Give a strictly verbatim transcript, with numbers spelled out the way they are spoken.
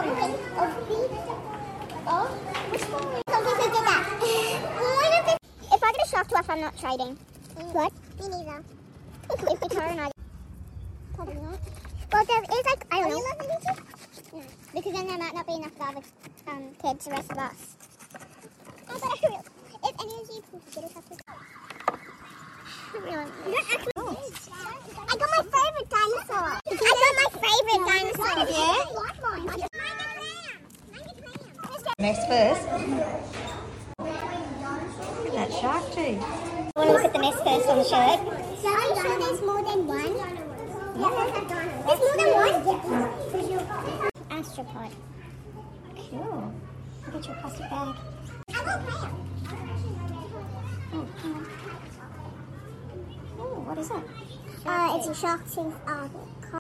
Oh, which one? Something did that. If I get a shock to us, I'm not trading. What? Me neither. If it's her and I. Probably not. Well, there is like, I don't know. No, because then there might not be enough of other um, kids, the rest of us. Oh, but I real. If any of you get a couple. I got my favorite dinosaur. I got my favorite dinosaur. Yeah? Next first. Look at that shark too. I want to look at the nest first on the shirt. So are you sure there's more than one? Yeah. There's more than one? Astropod. Cool. Look at your plastic bag. I will play it. Oh, hang on. Oh, what is that? Uh, it's a shark tooth. Uh,